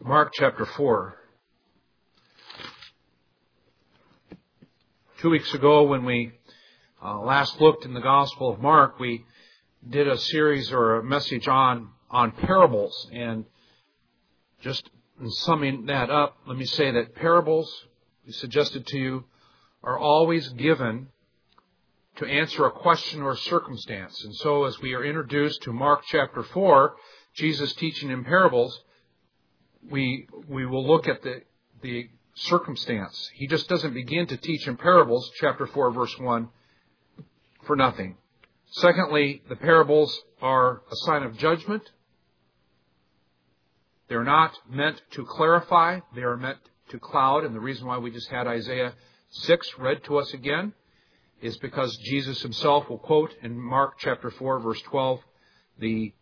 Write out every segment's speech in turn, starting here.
Mark chapter 4. 2 weeks ago when we last looked in the Gospel of Mark, we did a series or a message on parables. And just in summing that up, let me say that parables, we suggested to you, are always given to answer a question or a circumstance. And so as we are introduced to Mark chapter 4, Jesus teaching in parables, we will look at the circumstance. He just doesn't begin to teach in parables, chapter 4, verse 1, for nothing. Secondly, the parables are a sign of judgment. They're not meant to clarify. They are meant to cloud. And the reason why we just had Isaiah 6 read to us again is because Jesus himself will quote in Mark chapter 4, verse 12, the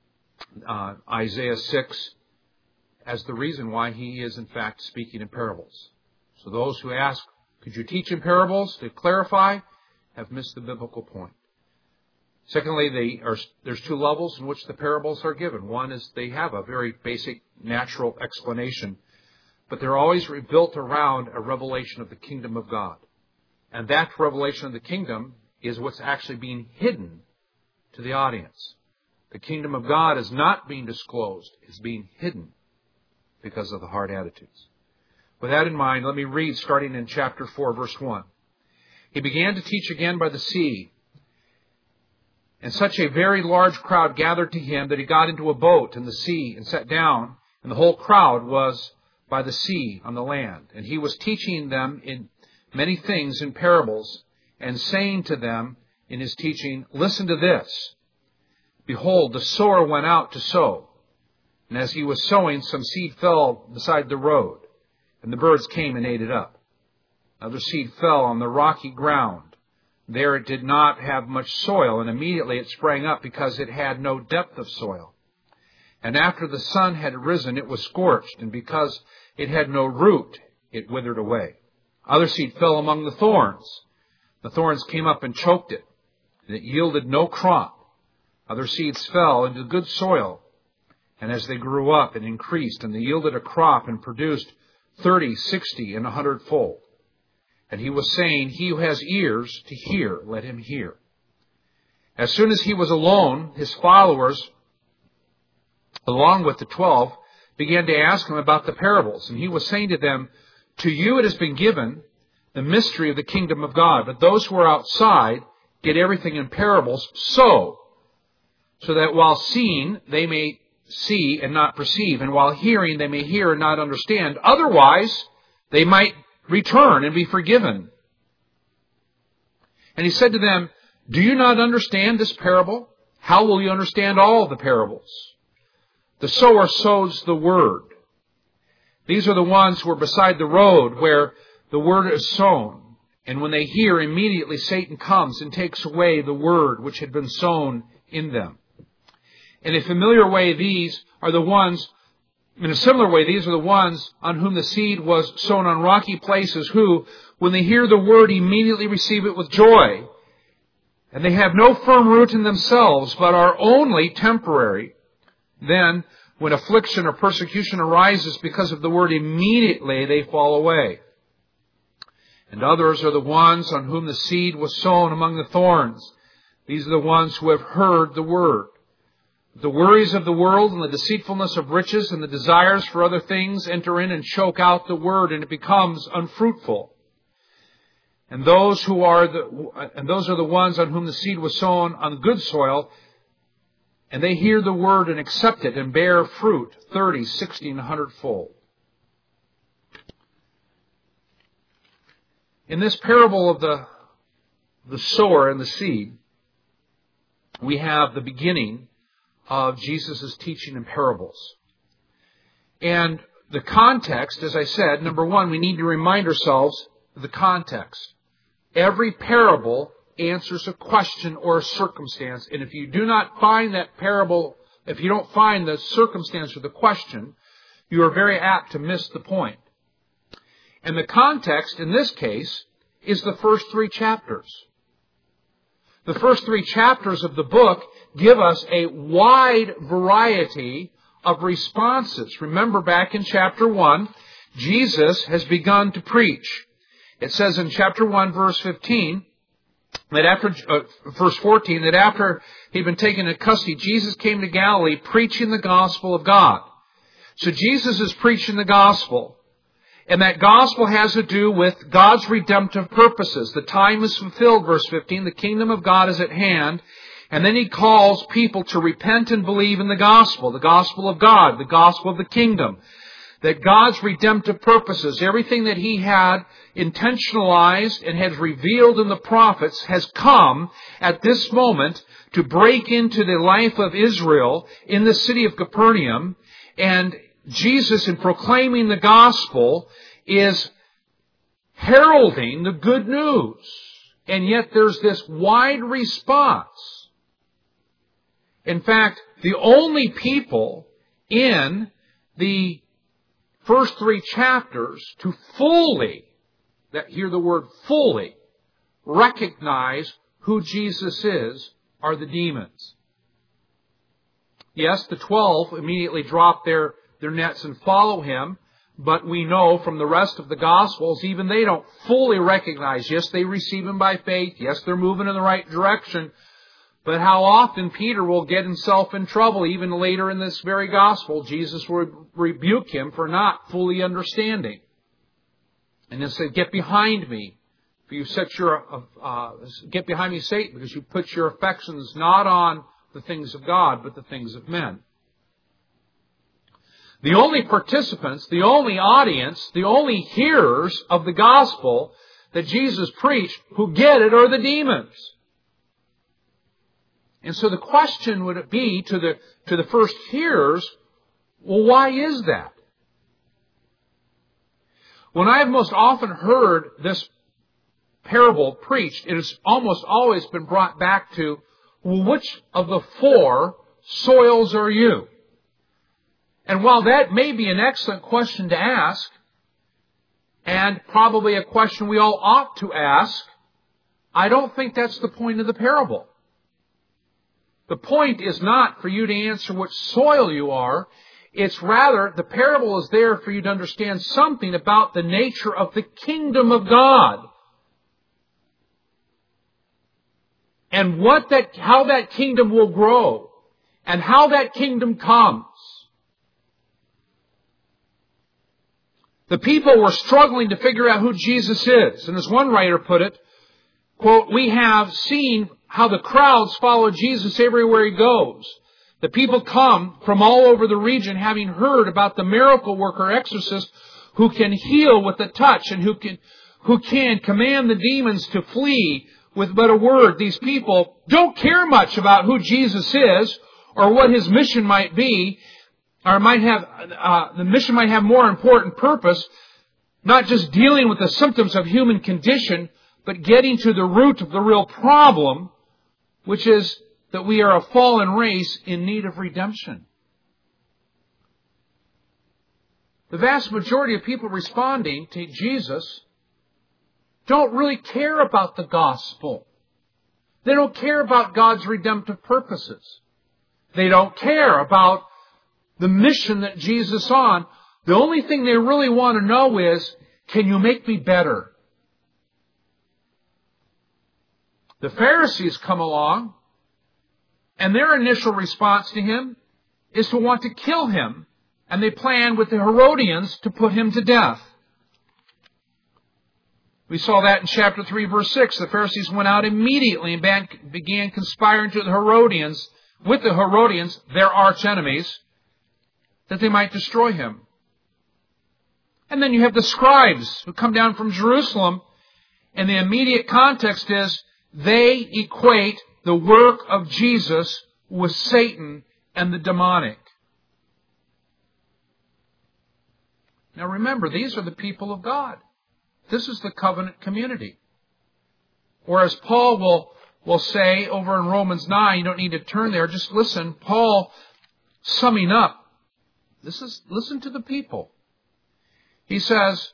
Isaiah 6, as the reason why he is in there's speaking in parables. So those who ask, could you teach in parables to clarify, have missed the biblical point. Secondly, there's two levels in which the parables are given. One is they have a very basic natural explanation, but they're always built around a revelation of the kingdom of God. And that revelation of the kingdom is what's actually being hidden to the audience. The kingdom of God is not being disclosed, it's being hidden because of the hard attitudes. With that in mind, let me read starting in chapter 4, verse 1. He began to teach again by the sea, and such a very large crowd gathered to him that he got into a boat in the sea and sat down, and the whole crowd was by the sea on the land. And he was teaching them in many things in parables, and saying to them in his teaching, listen to this. Behold, the sower went out to sow. And as he was sowing, some seed fell beside the road, and the birds came and ate it up. Other seed fell on the rocky ground. There it did not have much soil, and immediately it sprang up because it had no depth of soil. And after the sun had risen, it was scorched, and because it had no root, it withered away. Other seed fell among the thorns. The thorns came up and choked it, and it yielded no crop. Other seeds fell into good soil, and as they grew up and increased, and they yielded a crop and produced 30, 60, and 100-fold. And he was saying, he who has ears to hear, let him hear. As soon as he was alone, his followers, along with the 12, began to ask him about the parables. And he was saying to them, to you it has been given the mystery of the kingdom of God, but those who are outside get everything in parables, so that while seeing they may see and not perceive, and while hearing they may hear and not understand. Otherwise, they might return and be forgiven. And he said to them, do you not understand this parable? How will you understand all the parables? The sower sows the word. These are the ones who are beside the road where the word is sown. And when they hear, immediately Satan comes and takes away the word which had been sown in them. In a similar way, these are the ones on whom the seed was sown on rocky places, who, when they hear the word, immediately receive it with joy. And they have no firm root in themselves, but are only temporary. Then, when affliction or persecution arises because of the word, immediately they fall away. And others are the ones on whom the seed was sown among the thorns. These are the ones who have heard the word. The worries of the world and the deceitfulness of riches and the desires for other things enter in and choke out the word, and it becomes unfruitful. And those are the ones on whom the seed was sown on good soil, and they hear the word and accept it and bear fruit 30, 60, and 100-fold. In this parable of the sower and the seed, we have the beginning of Jesus' teaching in parables. And the context, as I said, number one, we need to remind ourselves of the context. Every parable answers a question or a circumstance, and if you do not find that parable, if you don't find the circumstance or the question, you are very apt to miss the point. And the context in this case is the first 3 chapters. The first 3 chapters of the book give us a wide variety of responses. Remember back in chapter 1, Jesus has begun to preach. It says in chapter 1, verse 15, verse 14, that after he'd been taken into custody, Jesus came to Galilee preaching the gospel of God. So Jesus is preaching the gospel. And that gospel has to do with God's redemptive purposes. The time is fulfilled, verse 15. The kingdom of God is at hand. And then he calls people to repent and believe in the gospel of God, the gospel of the kingdom. That God's redemptive purposes, everything that he had intentionalized and has revealed in the prophets, has come at this moment to break into the life of Israel in the city of Capernaum. And Jesus, in proclaiming the gospel, is heralding the good news. And yet there's this wide response. In fact, the only people in the first 3 chapters to fully, hear the word fully, recognize who Jesus is are the demons. Yes, the 12 immediately drop their nets and follow him, but we know from the rest of the Gospels, even they don't fully recognize. Yes, they receive him by faith. Yes, they're moving in the right direction. But how often Peter will get himself in trouble, even later in this very Gospel, Jesus will rebuke him for not fully understanding. And he'll say, "Get behind me, for you get behind me, Satan, because you put your affections not on the things of God, but the things of men." The only participants, the only audience, the only hearers of the gospel that Jesus preached who get it are the demons. And so the question would be to the first hearers, well, why is that? When I have most often heard this parable preached, it has almost always been brought back to, well, which of the 4 soils are you? And while that may be an excellent question to ask, and probably a question we all ought to ask, I don't think that's the point of the parable. The point is not for you to answer which soil you are. It's rather, the parable is there for you to understand something about the nature of the kingdom of God. And how that kingdom will grow. And how that kingdom comes. The people were struggling to figure out who Jesus is. And as one writer put it, quote, "We have seen how the crowds follow Jesus everywhere he goes. The people come from all over the region having heard about the miracle worker exorcist who can heal with a touch and who can command the demons to flee with but a word." These people don't care much about who Jesus is or what his mission might be, or the mission might have more important purpose, not just dealing with the symptoms of human condition, but getting to the root of the real problem, which is that we are a fallen race in need of redemption. The vast majority of people responding to Jesus don't really care about the gospel. They don't care about God's redemptive purposes. They don't care about the mission that Jesus is on. The only thing they really want to know is, can you make me better? The Pharisees come along, and their initial response to him is to want to kill him. And they plan with the Herodians to put him to death. We saw that in chapter 3, verse 6. The Pharisees went out immediately and began conspiring with the Herodians, their arch enemies, that they might destroy him. And then you have the scribes who come down from Jerusalem, and the immediate context is they equate the work of Jesus with Satan and the demonic. Now remember, these are the people of God. This is the covenant community. Or as Paul will say over in Romans 9, you don't need to turn there, just listen. Paul, summing up, listen to the people. He says,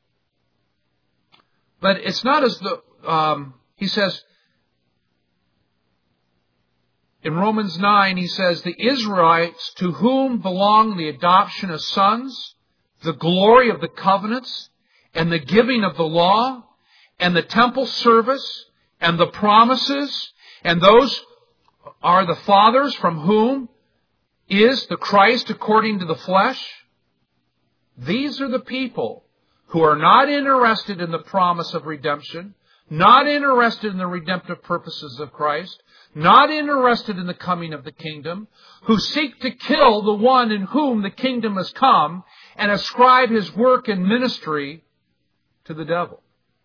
but it's not as the, he says, In Romans 9, he says, the Israelites to whom belong the adoption as sons, the glory of the covenants, and the giving of the law, and the temple service, and the promises, and those are the fathers from whom is the Christ according to the flesh. These are the people who are not interested in the promise of redemption, not interested in the redemptive purposes of Christ, not interested in the coming of the kingdom, who seek to kill the one in whom the kingdom has come and ascribe his work and ministry to the devil.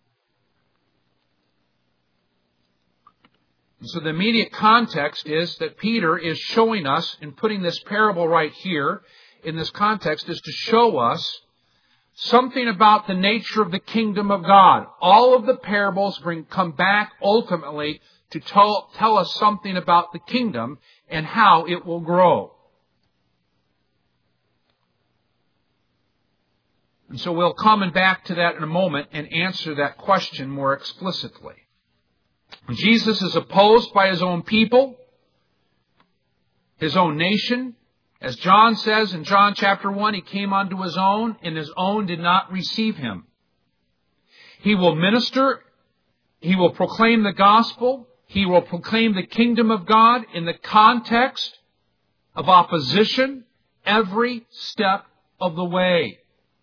And so the immediate context is that Peter is showing us, in putting this parable right here in this context, is to show us something about the nature of the kingdom of God. All of the parables come back ultimately to tell us something about the kingdom and how it will grow. And so we'll come back to that in a moment and answer that question more explicitly. Jesus is opposed by his own people, his own nation. As John says in John chapter 1, he came unto his own, and his own did not receive him. He will minister, he will proclaim the gospel, he will proclaim the kingdom of God in the context of opposition every step of the way.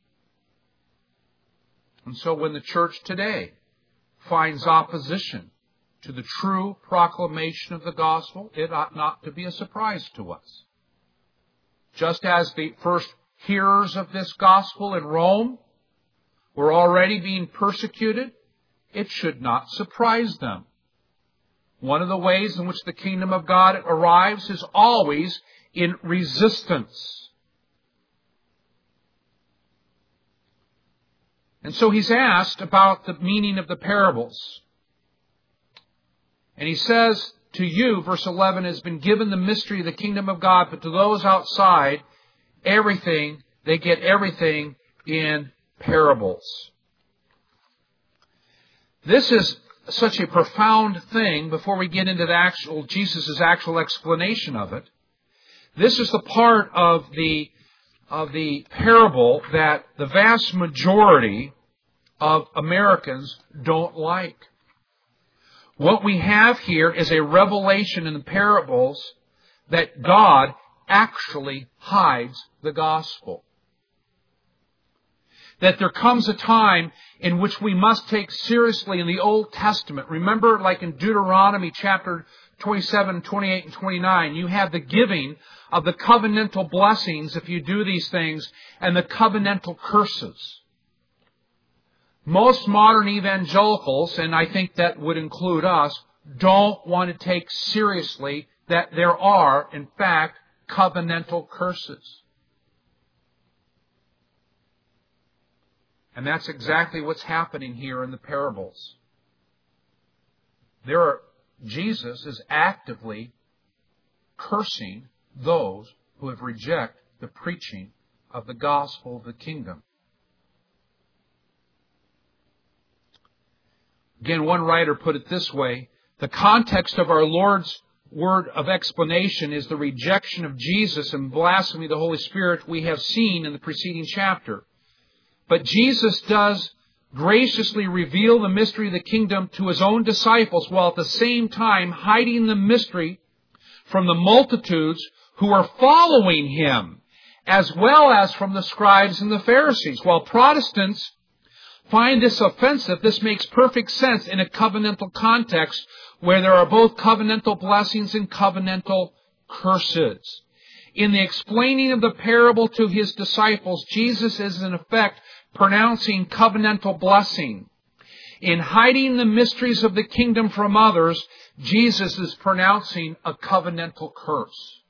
And so when the church today finds opposition to the true proclamation of the gospel, it ought not to be a surprise to us. Just as the first hearers of this gospel in Rome were already being persecuted, it should not surprise them. One of the ways in which the kingdom of God arrives is always in resistance. And so he's asked about the meaning of the parables. And he says, to you, verse 11, has been given the mystery of the kingdom of God, but to those outside, they get everything in parables. This is such a profound thing before we get into Jesus' actual explanation of it. This is the part of the parable that the vast majority of Americans don't like. What we have here is a revelation in the parables that God actually hides the gospel. That there comes a time in which we must take seriously in the Old Testament. Remember, like in Deuteronomy chapter 27, 28, and 29, you have the giving of the covenantal blessings if you do these things, and the covenantal curses. Most modern evangelicals, and I think that would include us, don't want to take seriously that there are, in fact, covenantal curses. And that's exactly what's happening here in the parables. Jesus is actively cursing those who have rejected the preaching of the gospel of the kingdom. Again, one writer put it this way: the context of our Lord's word of explanation is the rejection of Jesus and blasphemy of the Holy Spirit we have seen in the preceding chapter. But Jesus does graciously reveal the mystery of the kingdom to his own disciples, while at the same time hiding the mystery from the multitudes who are following him, as well as from the scribes and the Pharisees. While Protestants find this offensive, this makes perfect sense in a covenantal context where there are both covenantal blessings and covenantal curses. In the explaining of the parable to his disciples, Jesus is in effect pronouncing covenantal blessing. In hiding the mysteries of the kingdom from others, Jesus is pronouncing a covenantal curse.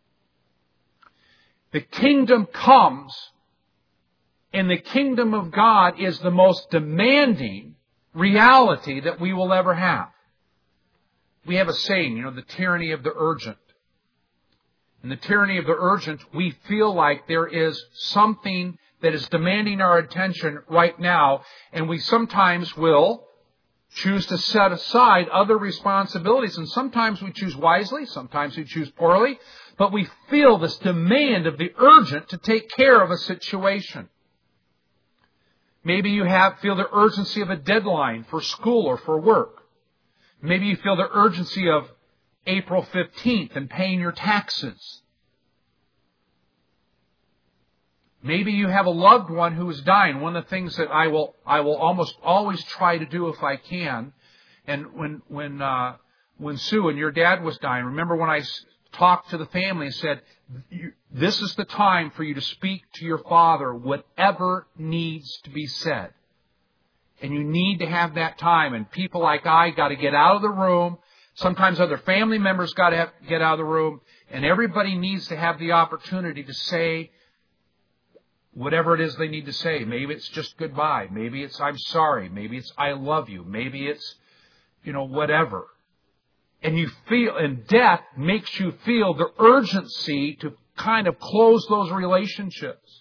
The kingdom comes, and the kingdom of God is the most demanding reality that we will ever have. We have a saying, the tyranny of the urgent. In the tyranny of the urgent, we feel like there is something that is demanding our attention right now, and we sometimes will choose to set aside other responsibilities. And sometimes we choose wisely, sometimes we choose poorly, but we feel this demand of the urgent to take care of a situation. Maybe you feel the urgency of a deadline for school or for work. Maybe you feel the urgency of April 15th and paying your taxes. Maybe you have a loved one who is dying. One of the things that I will almost always try to do if I can, and when Sue and your dad was dying, remember when I talked to the family and said, this is the time for you to speak to your father whatever needs to be said. And you need to have that time. And people like I got to get out of the room. Sometimes other family members got to get out of the room. And everybody needs to have the opportunity to say whatever it is they need to say. Maybe it's just goodbye. Maybe it's I'm sorry. Maybe it's I love you. Maybe it's, whatever. And you feel, and death makes you feel the urgency to kind of close those relationships.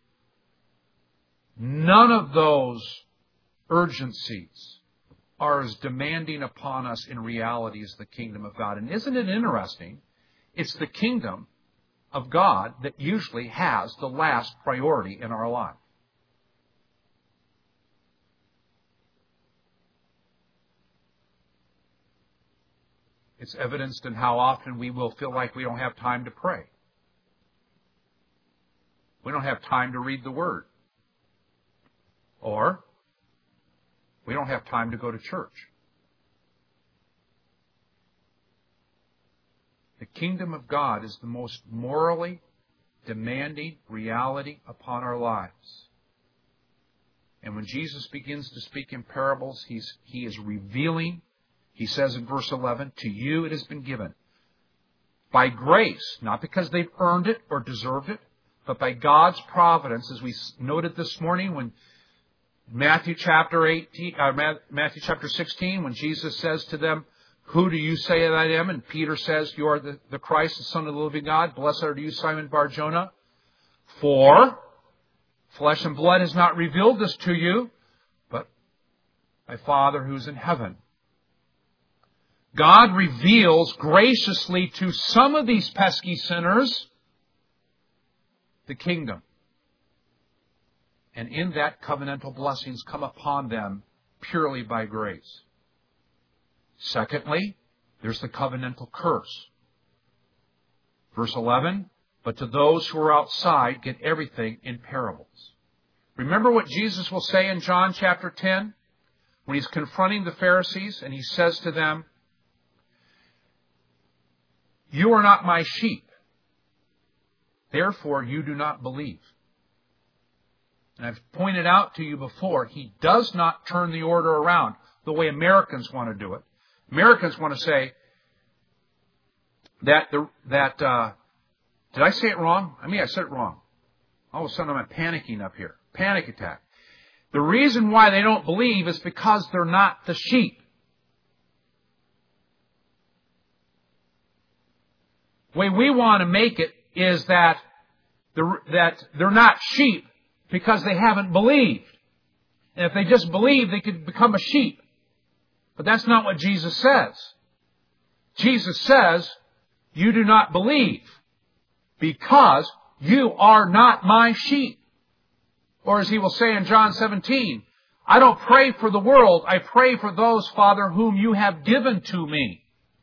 None of those urgencies are as demanding upon us in reality as the kingdom of God. And isn't it interesting? It's the kingdom of God that usually has the last priority in our life. It's evidenced in how often we will feel like we don't have time to pray. We don't have time to read the Word. Or we don't have time to go to church. The kingdom of God is the most morally demanding reality upon our lives. And when Jesus begins to speak in parables, he is revealing. He says in verse 11, to you it has been given by grace, not because they've earned it or deserved it, but by God's providence, as we noted this morning when Matthew chapter 16, when Jesus says to them, who do you say that I am? And Peter says, you are the Christ, the Son of the living God. Blessed are you, Simon Bar-Jonah. For flesh and blood has not revealed this to you, but my Father who is in heaven. God reveals graciously to some of these pesky sinners the kingdom. And in that, covenantal blessings come upon them purely by grace. Secondly, there's the covenantal curse. Verse 11, but to those who are outside, get everything in parables. Remember what Jesus will say in John chapter 10? When he's confronting the Pharisees and he says to them, you are not my sheep. Therefore, you do not believe. And I've pointed out to you before, he does not turn the order around the way Americans want to do it. Americans want to say did I say it wrong? I said it wrong. All of a sudden I'm panicking up here. Panic attack. The reason why they don't believe is because they're not the sheep. The way we want to make it is that they're not sheep because they haven't believed. And if they just believe, they could become a sheep. But that's not what Jesus says. Jesus says, you do not believe because you are not my sheep. Or as he will say in John 17, I don't pray for the world. I pray for those, Father, whom you have given to me.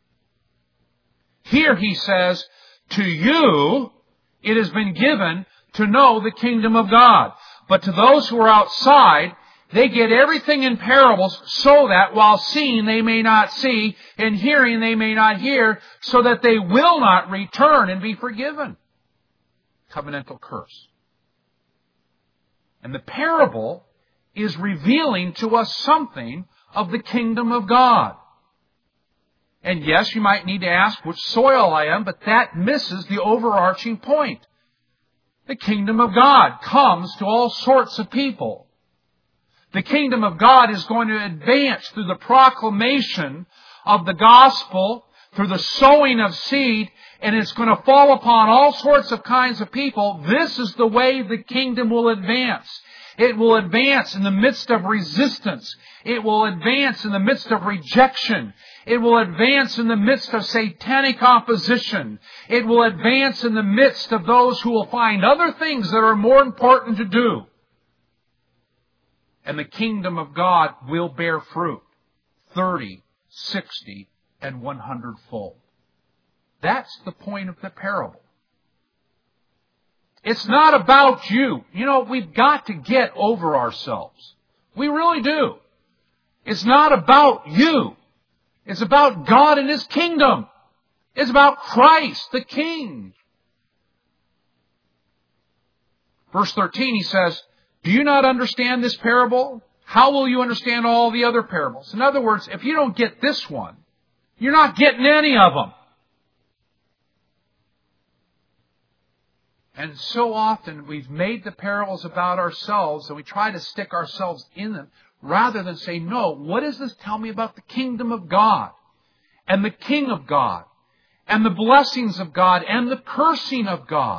Here he says, to you it has been given to know the kingdom of God. But to those who are outside, they get everything in parables so that while seeing they may not see and hearing they may not hear, so that they will not return and be forgiven. Covenantal curse. And the parable is revealing to us something of the kingdom of God. And yes, you might need to ask which soil I am, but that misses the overarching point. The kingdom of God comes to all sorts of people. The kingdom of God is going to advance through the proclamation of the gospel, through the sowing of seed, and it's going to fall upon all sorts of kinds of people. This is the way the kingdom will advance. It will advance in the midst of resistance. It will advance in the midst of rejection. It will advance in the midst of satanic opposition. It will advance in the midst of those who will find other things that are more important to do. And the kingdom of God will bear fruit 30, 60, and 100-fold. That's the point of the parable. It's not about you. You know, we've got to get over ourselves. We really do. It's not about you. It's about God and His kingdom. It's about Christ, the King. Verse 13, he says, do you not understand this parable? How will you understand all the other parables? In other words, if you don't get this one, you're not getting any of them. And so often we've made the parables about ourselves and we try to stick ourselves in them rather than say, no, what does this tell me about the kingdom of God and the King of God and the blessings of God and the cursing of God?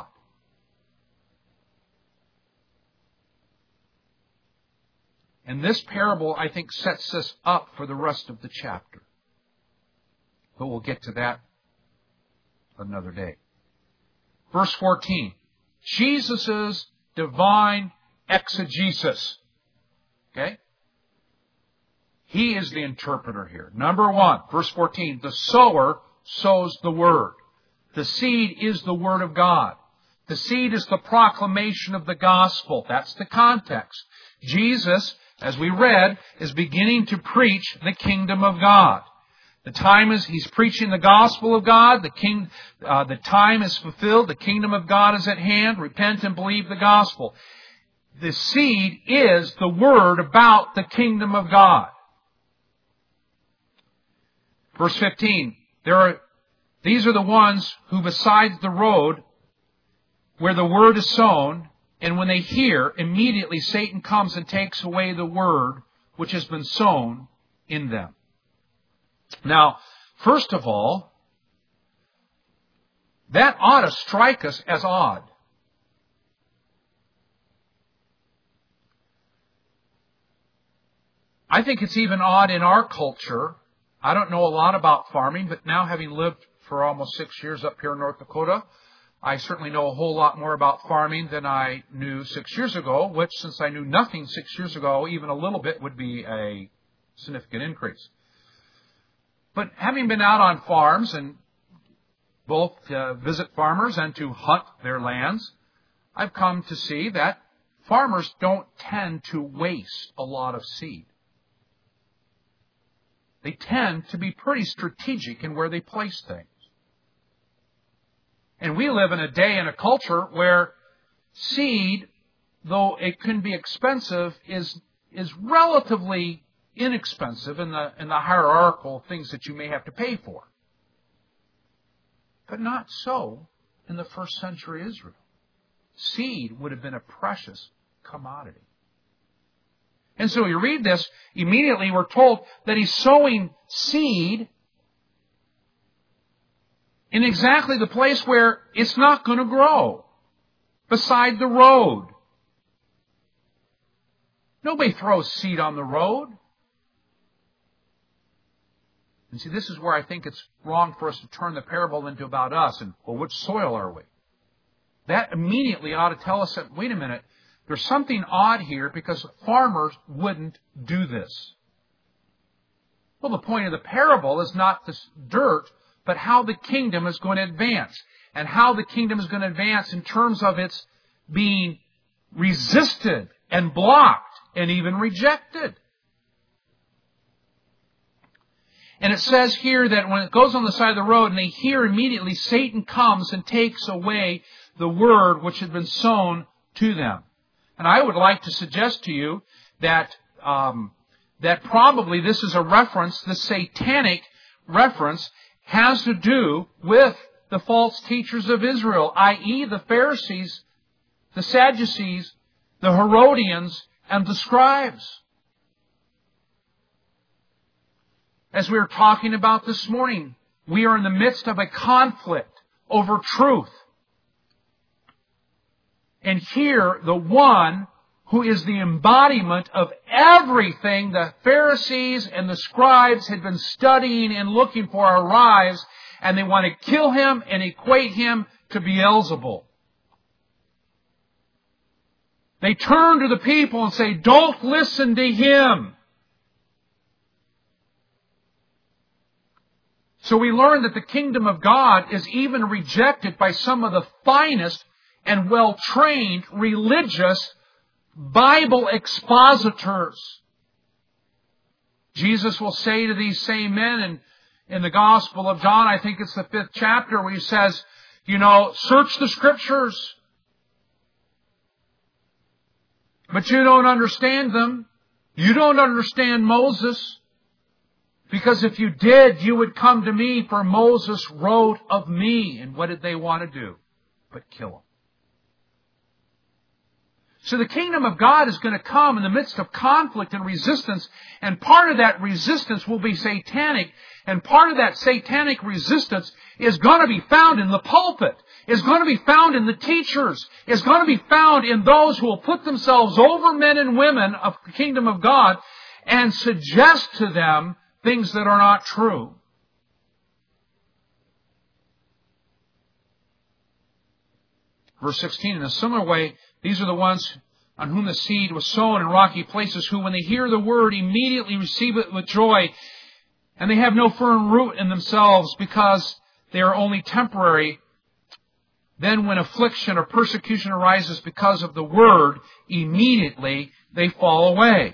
And this parable, I think, sets us up for the rest of the chapter. But we'll get to that another day. Verse 14. Jesus' divine exegesis. Okay? He is the interpreter here. Number one, verse 14. The sower sows the word. The seed is the word of God. The seed is the proclamation of the gospel. That's the context. Jesus, as we read, is beginning to preach the kingdom of God. The time is, He's preaching the gospel of God. The time is fulfilled. The kingdom of God is at hand. Repent and believe the gospel. The seed is the word about the kingdom of God. Verse 15. These are the ones who besides the road where the word is sown, and when they hear, immediately Satan comes and takes away the word which has been sown in them. Now, first of all, that ought to strike us as odd. I think it's even odd in our culture. I don't know a lot about farming, but now having lived for almost 6 years up here in North Dakota, I certainly know a whole lot more about farming than I knew 6 years ago, which, since I knew nothing 6 years ago, even a little bit would be a significant increase. But having been out on farms and both to visit farmers and to hunt their lands, I've come to see that farmers don't tend to waste a lot of seed. They tend to be pretty strategic in where they place things. And we live in a day and a culture where seed, though it can be expensive, is relatively inexpensive in the hierarchical things that you may have to pay for. But not so in the first century Israel. Seed would have been a precious commodity. And so you read this, immediately we're told that he's sowing seed in exactly the place where it's not going to grow, beside the road. Nobody throws seed on the road. And see, this is where I think it's wrong for us to turn the parable into about us and, well, which soil are we? That immediately ought to tell us that, wait a minute, there's something odd here because farmers wouldn't do this. Well, the point of the parable is not this dirt, but how the kingdom is going to advance. And how the kingdom is going to advance in terms of its being resisted and blocked and even rejected. And it says here that when it goes on the side of the road and they hear immediately, Satan comes and takes away the word which had been sown to them. And I would like to suggest to you that that probably this is a reference, the satanic reference, has to do with the false teachers of Israel, i.e. the Pharisees, the Sadducees, the Herodians, and the scribes. As we were talking about this morning, we are in the midst of a conflict over truth. And here, the one who is the embodiment of everything the Pharisees and the scribes had been studying and looking for, arrives, and they want to kill him and equate him to Beelzebul. They turn to the people and say, don't listen to him. So we learn that the kingdom of God is even rejected by some of the finest and well-trained religious Bible expositors. Jesus will say to these same men in the Gospel of John, I think it's the 5th chapter, where he says, search the Scriptures, but you don't understand them. You don't understand Moses. Because if you did, you would come to me, for Moses wrote of me. And what did they want to do? But kill him. So the kingdom of God is going to come in the midst of conflict and resistance, and part of that resistance will be satanic, and part of that satanic resistance is going to be found in the pulpit, is going to be found in the teachers, is going to be found in those who will put themselves over men and women of the kingdom of God and suggest to them things that are not true. Verse 16, in a similar way, these are the ones on whom the seed was sown in rocky places, who, when they hear the word, immediately receive it with joy, and they have no firm root in themselves, because they are only temporary. Then when affliction or persecution arises because of the word, immediately they fall away.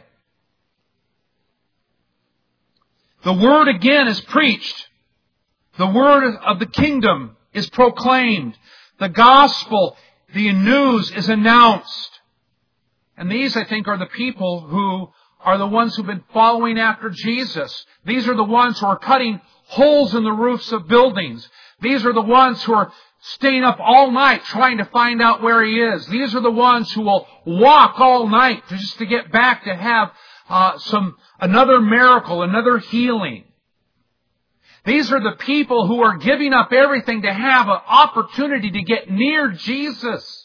The word again is preached. The word of the kingdom is proclaimed. The gospel, the news, is announced. And these, I think, are the people who are the ones who've been following after Jesus. These are the ones who are cutting holes in the roofs of buildings. These are the ones who are staying up all night trying to find out where he is. These are the ones who will walk all night just to get back to have another miracle, another healing. These are the people who are giving up everything to have an opportunity to get near Jesus.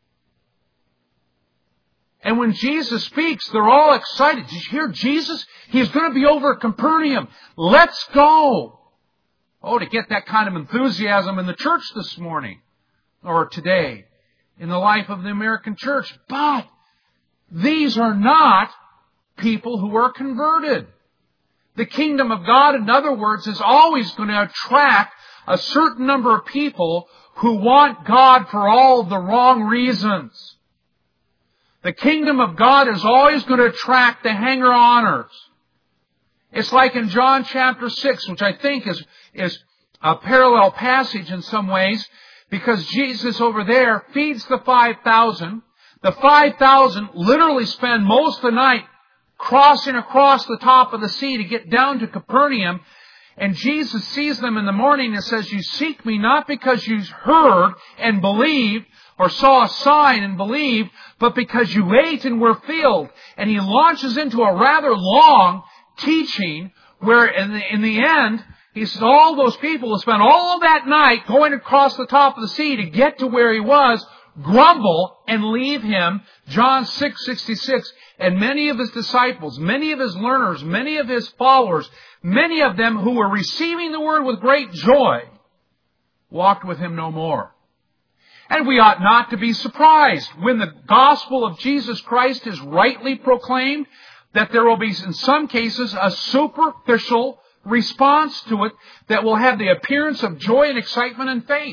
And when Jesus speaks, they're all excited. Did you hear Jesus? He's going to be over at Capernaum. Let's go. Oh, to get that kind of enthusiasm in the church this morning or today in the life of the American church. But these are not people who are converted. The kingdom of God, in other words, is always going to attract a certain number of people who want God for all the wrong reasons. The kingdom of God is always going to attract the hanger-oners. It's like in John chapter 6, which I think is a parallel passage in some ways, because Jesus over there feeds the 5,000. The 5,000 literally spend most of the night crossing across the top of the sea to get down to Capernaum. And Jesus sees them in the morning and says, you seek me not because you heard and believed, or saw a sign and believed, but because you ate and were filled. And he launches into a rather long teaching where in the end, he says all those people who spent all that night going across the top of the sea to get to where he was, grumble and leave him. John 6:66. And many of his disciples, many of his learners, many of his followers, many of them who were receiving the word with great joy, walked with him no more. And we ought not to be surprised when the gospel of Jesus Christ is rightly proclaimed, that there will be, in some cases, a superficial response to it that will have the appearance of joy and excitement and faith.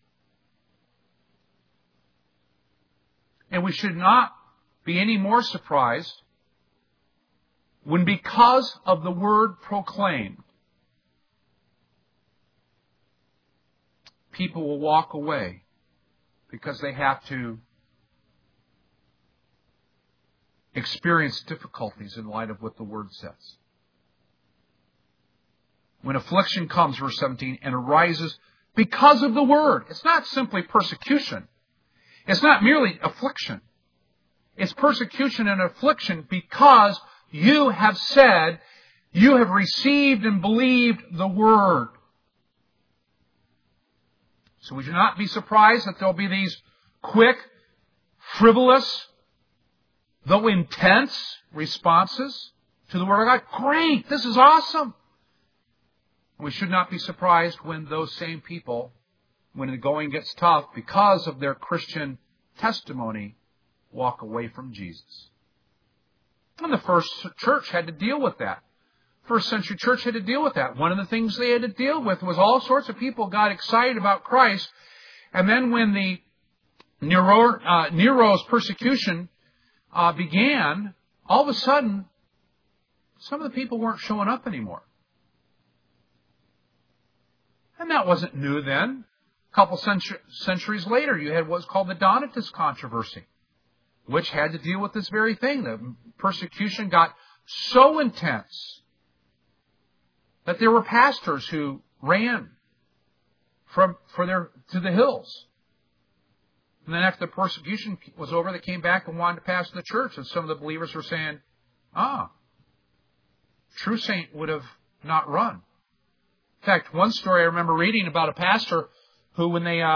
And we should not be any more surprised when, because of the word proclaimed, people will walk away because they have to experience difficulties in light of what the Word says. When affliction comes, verse 17, and arises because of the Word. It's not simply persecution. It's not merely affliction. It's persecution and affliction because you have said, you have received and believed the Word. So we should not be surprised that there will be these quick, frivolous, though intense, responses to the Word of God. Great! This is awesome! We should not be surprised when those same people, when the going gets tough, because of their Christian testimony, walk away from Jesus. And the first church had to deal with that. First century church had to deal with that. One of the things they had to deal with was all sorts of people got excited about Christ. And then when the Nero's persecution began, all of a sudden, some of the people weren't showing up anymore. And that wasn't new then. A couple centuries later, you had what's called the Donatist controversy, which had to deal with this very thing. The persecution got so intense that there were pastors who ran to the hills. And then after the persecution was over, they came back and wanted to pastor the church. And some of the believers were saying, true saint would have not run. In fact, one story I remember reading about a pastor who, when they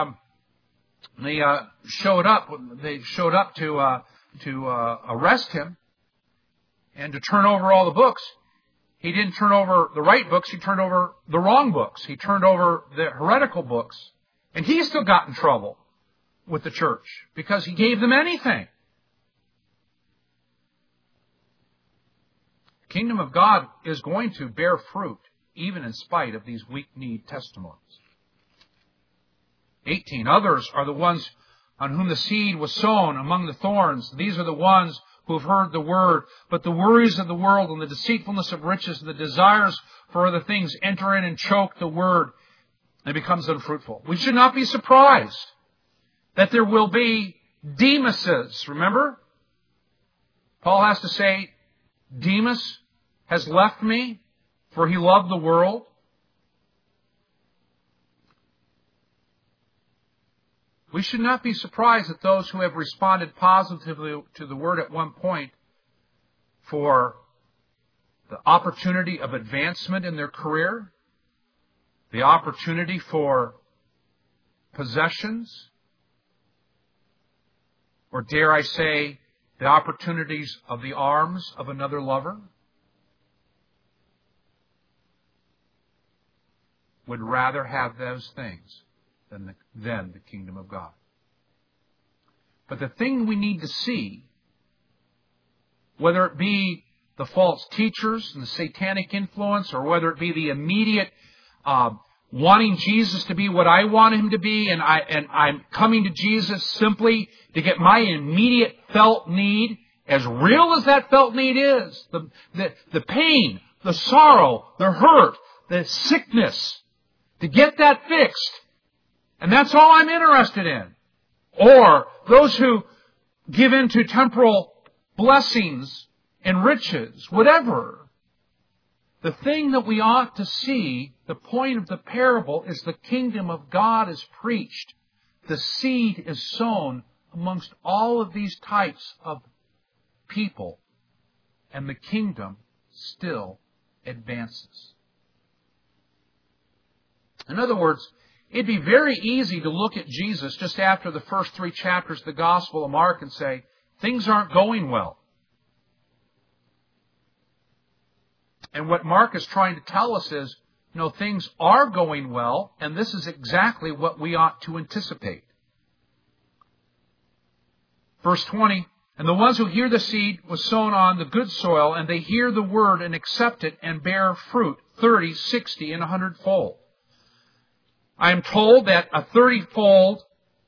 showed up to arrest him and to turn over all the books, he didn't turn over the right books, he turned over the wrong books. He turned over the heretical books. And he still got in trouble with the church because he gave them anything. The kingdom of God is going to bear fruit even in spite of these weak-kneed testimonies. 18. Others are the ones on whom the seed was sown among the thorns. These are the ones who have heard the word, but the worries of the world and the deceitfulness of riches and the desires for other things enter in and choke the word, and it becomes unfruitful. We should not be surprised that there will be Demas's. Remember? Paul has to say, Demas has left me, for he loved the world. We should not be surprised that those who have responded positively to the Word at one point for the opportunity of advancement in their career, the opportunity for possessions, or dare I say, the opportunities of the arms of another lover, would rather have those things than the kingdom of God. But the thing we need to see, whether it be the false teachers and the satanic influence, or whether it be the immediate wanting Jesus to be what I want Him to be, and I'm coming to Jesus simply to get my immediate felt need, as real as that felt need is, the pain, the sorrow, the hurt, the sickness, to get that fixed. And that's all I'm interested in. Or those who give in to temporal blessings and riches, whatever. The thing that we ought to see, the point of the parable, is the kingdom of God is preached. The seed is sown amongst all of these types of people, and the kingdom still advances. In other words, it'd be very easy to look at Jesus just after the first 3 chapters of the Gospel of Mark and say, things aren't going well. And what Mark is trying to tell us is, no, things are going well, and this is exactly what we ought to anticipate. Verse 20, and the ones who hear the seed was sown on the good soil, and they hear the word and accept it and bear fruit, 30, 60, and 100-fold. I am told that a 30-fold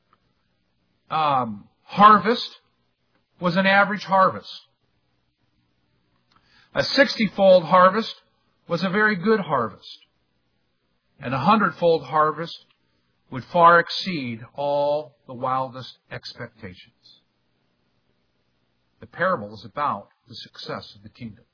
harvest was an average harvest. A 60-fold harvest was a very good harvest. And a 100-fold harvest would far exceed all the wildest expectations. The parable is about the success of the kingdom.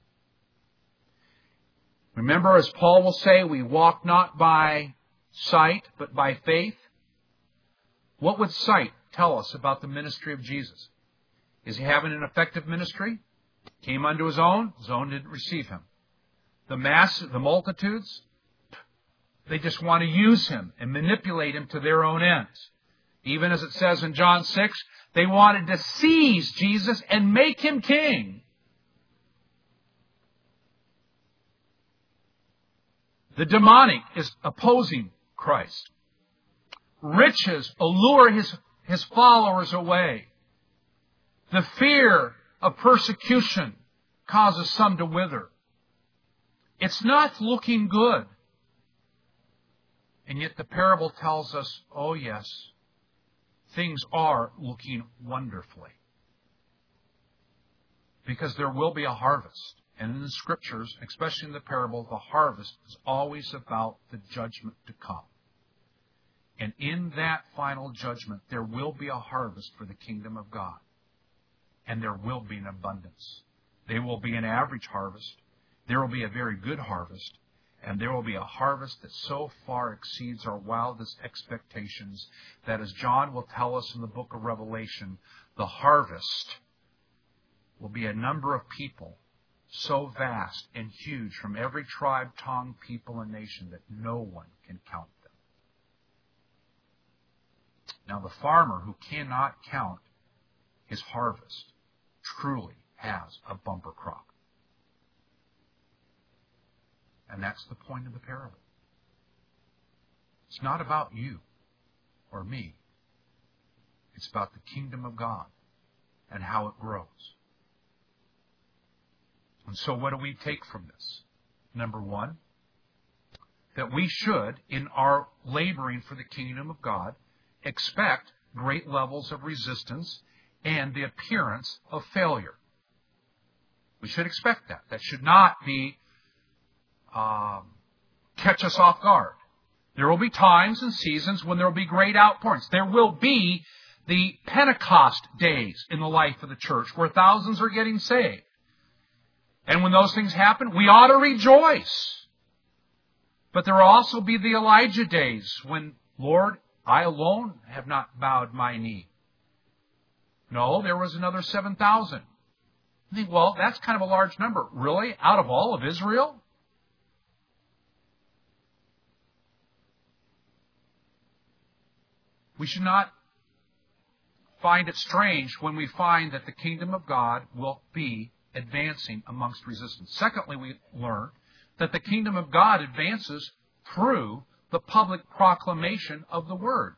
Remember, as Paul will say, we walk not by sight, but by faith. What would sight tell us about the ministry of Jesus? Is He having an effective ministry? Came unto His own didn't receive Him. The multitudes, they just want to use Him and manipulate Him to their own ends. Even as it says in John 6, They wanted to seize Jesus and make him king. The demonic is opposing Christ. Riches allure his followers away. The fear of persecution causes some to wither. It's not looking good. And yet the parable tells us, oh yes, things are looking wonderfully. Because there will be a harvest. And in the Scriptures, especially in the parable, the harvest is always about the judgment to come. And in that final judgment, there will be a harvest for the kingdom of God. And there will be an abundance. There will be an average harvest. There will be a very good harvest. And there will be a harvest that so far exceeds our wildest expectations that, as John will tell us in the book of Revelation, the harvest will be a number of people so vast and huge from every tribe, tongue, people, and nation that no one can count them. Now, the farmer who cannot count his harvest truly has a bumper crop. And that's the point of the parable. It's not about you or me. It's about the kingdom of God and how it grows. And so what do we take from this? Number one, that we should, in our laboring for the kingdom of God, expect great levels of resistance and the appearance of failure. We should expect that. That should not be catch us off guard. There will be times and seasons when there will be great outpourings. There will be the Pentecost days in the life of the church where thousands are getting saved. And when those things happen, we ought to rejoice. But there will also be the Elijah days when, Lord, I alone have not bowed my knee. No, there was another 7,000. You think, well, that's kind of a large number. Really? Out of all of Israel? We should not find it strange when we find that the kingdom of God will be advancing amongst resistance. Secondly, we learn that the kingdom of God advances through the public proclamation of the word.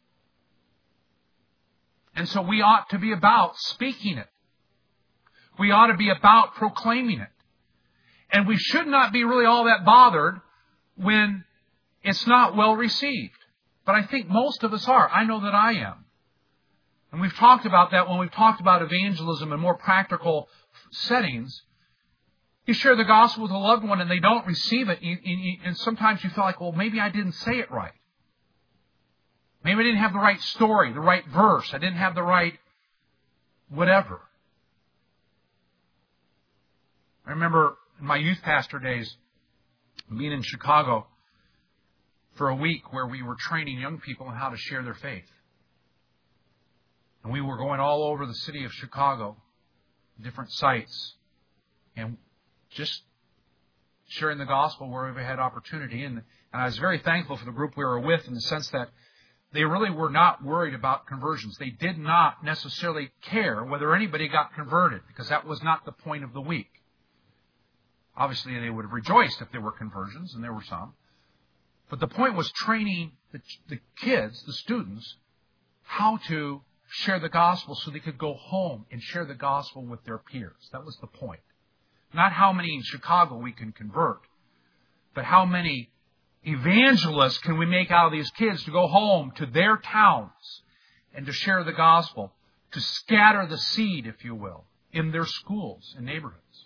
And so we ought to be about speaking it. We ought to be about proclaiming it. And we should not be really all that bothered when it's not well received. But I think most of us are. I know that I am. And we've talked about that when we've talked about evangelism in more practical settings. You share the gospel with a loved one and they don't receive it. And sometimes you feel like, well, maybe I didn't say it right. Maybe I didn't have the right story, the right verse. I didn't have the right whatever. I remember in my youth pastor days being in Chicago for a week where we were training young people on how to share their faith. And we were going all over the city of Chicago, different sites, and just sharing the gospel wherever we had opportunity. And I was very thankful for the group we were with in the sense that they really were not worried about conversions. They did not necessarily care whether anybody got converted, because that was not the point of the week. Obviously, they would have rejoiced if there were conversions, and there were some. But the point was training the kids, the students, how to share the gospel so they could go home and share the gospel with their peers. That was the point. Not how many in Chicago we can convert, but how many evangelists can we make out of these kids to go home to their towns and to share the gospel, to scatter the seed, if you will, in their schools and neighborhoods.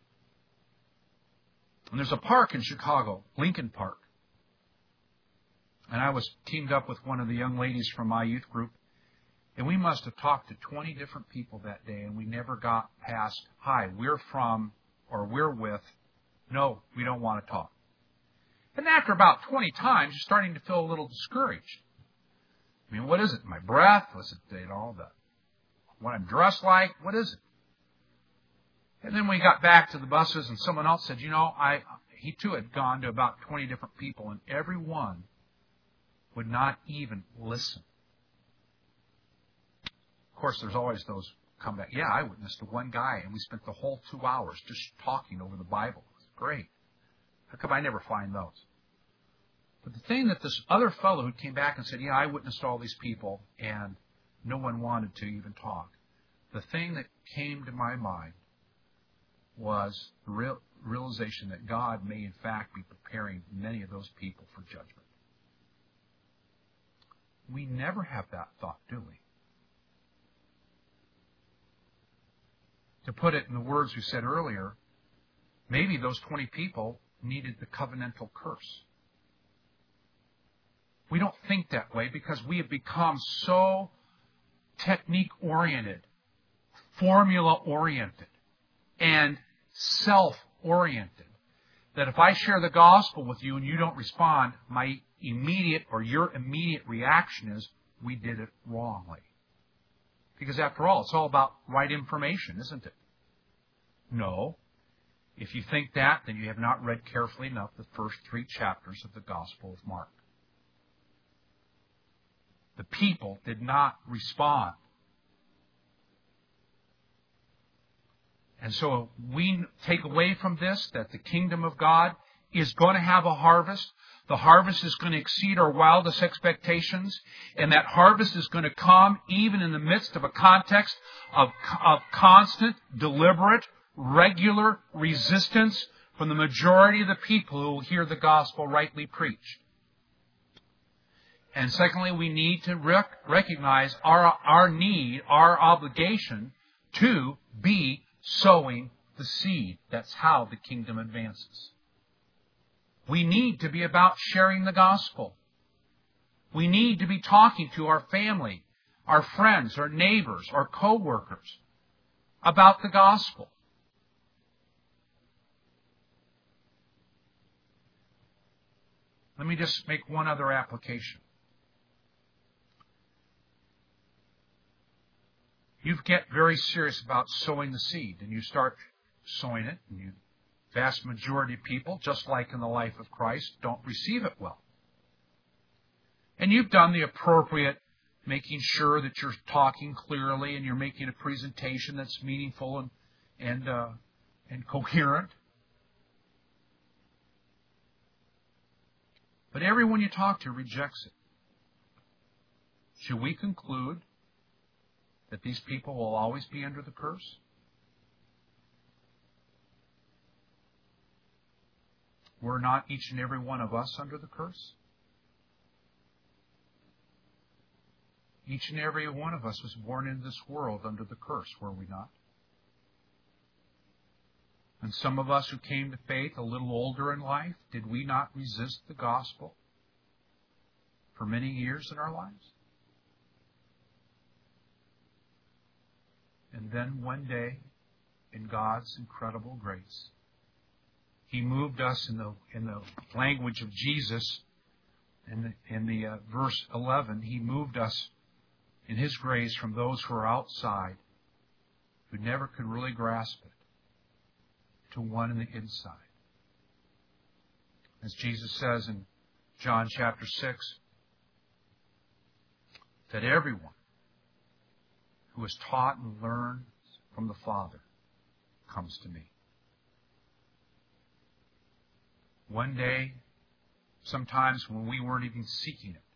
And there's a park in Chicago, Lincoln Park. And I was teamed up with one of the young ladies from my youth group. And we must have talked to 20 different people that day. And we never got past, hi, we're from, or we're with, no, we don't want to talk. And after about 20 times, you're starting to feel a little discouraged. I mean, what is it? My breath? Was it all the, what I'm dressed like? What is it? And then we got back to the buses and someone else said, he too had gone to about 20 different people and every one would not even listen. course, there's always those come back. Yeah, I witnessed to one guy, and we spent the whole 2 hours just talking over the Bible. It was great. How come I never find those? But the thing that this other fellow who came back and said, yeah, I witnessed all these people, and no one wanted to even talk. The thing that came to my mind was the realization that God may in fact be preparing many of those people for judgment. We never have that thought, do we? To put it in the words we said earlier, maybe those 20 people needed the covenantal curse. We don't think that way because we have become so technique-oriented, formula-oriented, and self-oriented that if I share the gospel with you and you don't respond, my immediate or your immediate reaction is, we did it wrongly. Because after all, it's all about right information, isn't it? No. If you think that, then you have not read carefully enough the first 3 chapters of the Gospel of Mark. The people did not respond. And so we take away from this that the kingdom of God is going to have a harvest. The harvest is going to exceed our wildest expectations. And that harvest is going to come even in the midst of a context of constant, deliberate, regular resistance from the majority of the people who will hear the gospel rightly preached. And secondly, we need to recognize our need, our obligation to be sowing the seed. That's how the kingdom advances. We need to be about sharing the gospel. We need to be talking to our family, our friends, our neighbors, our co-workers about the gospel. Let me just make one other application. You get very serious about sowing the seed, and you start sowing it, and the vast majority of people, just like in the life of Christ, don't receive it well. And you've done the appropriate, making sure that you're talking clearly and you're making a presentation that's meaningful and coherent. But everyone you talk to rejects it. Should we conclude that these people will always be under the curse? Were not each and every one of us under the curse? Each and every one of us was born into this world under the curse, were we not? And some of us who came to faith a little older in life, did we not resist the gospel for many years in our lives? And then one day, in God's incredible grace, He moved us in the language of Jesus. In the verse 11, He moved us in His grace from those who are outside, who never could really grasp it, to one in the inside. As Jesus says in John chapter 6, that everyone who is taught and learns from the Father comes to me. One day, sometimes when we weren't even seeking it,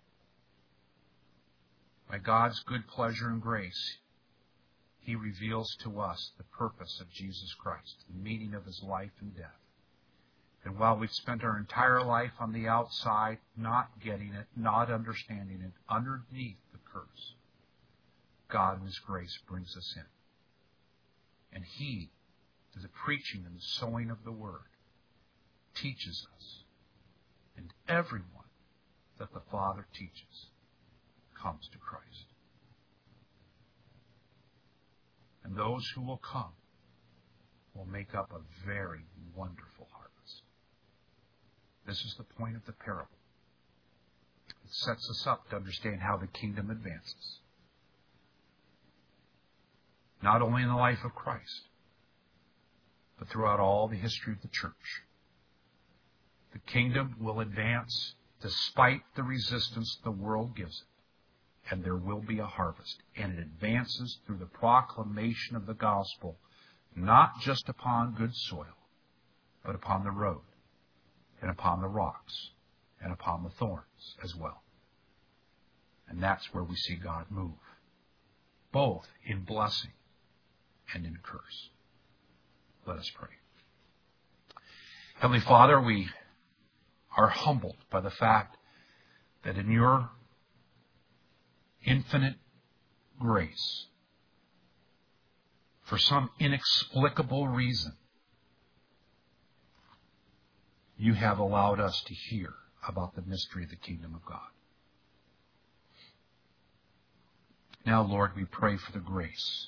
by God's good pleasure and grace, He reveals to us the purpose of Jesus Christ, the meaning of His life and death. And while we've spent our entire life on the outside, not getting it, not understanding it, underneath the curse, God in His grace brings us in. And He, through the preaching and the sowing of the Word, teaches us. And everyone that the Father teaches comes to Christ. And those who will come will make up a very wonderful harvest. This is the point of the parable. It sets us up to understand how the kingdom advances. Not only in the life of Christ, but throughout all the history of the church. The kingdom will advance despite the resistance the world gives it. and there will be a harvest. And it advances through the proclamation of the gospel, not just upon good soil, but upon the road, and upon the rocks, and upon the thorns as well. And that's where we see God move, both in blessing and in curse. Let us pray. Heavenly Father, we are humbled by the fact that in your infinite grace, for some inexplicable reason, you have allowed us to hear about the mystery of the kingdom of God. Now, Lord, we pray for the grace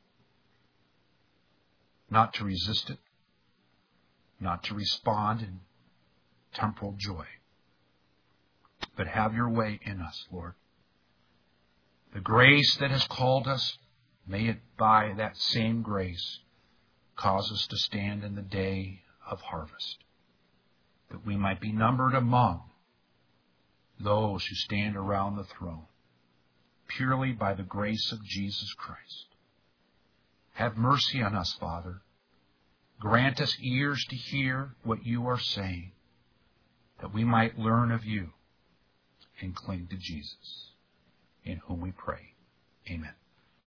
not to resist it, not to respond in temporal joy, but have your way in us, Lord. The grace that has called us, may it by that same grace cause us to stand in the day of harvest, that we might be numbered among those who stand around the throne, purely by the grace of Jesus Christ. Have mercy on us, Father. Grant us ears to hear what you are saying, that we might learn of you and cling to Jesus, in whom we pray. Amen.